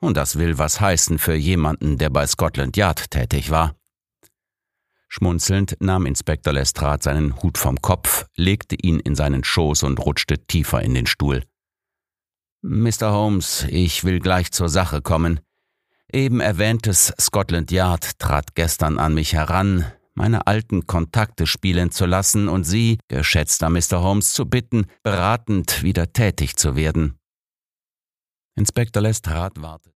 Und das will was heißen für jemanden, der bei Scotland Yard tätig war. Schmunzelnd nahm Inspektor Lestrade seinen Hut vom Kopf, legte ihn in seinen Schoß und rutschte tiefer in den Stuhl. »Mr. Holmes, ich will gleich zur Sache kommen. Eben erwähntes Scotland Yard trat gestern an mich heran, meine alten Kontakte spielen zu lassen und Sie, geschätzter Mr. Holmes, zu bitten, beratend wieder tätig zu werden.« Inspektor Lestrade wartete.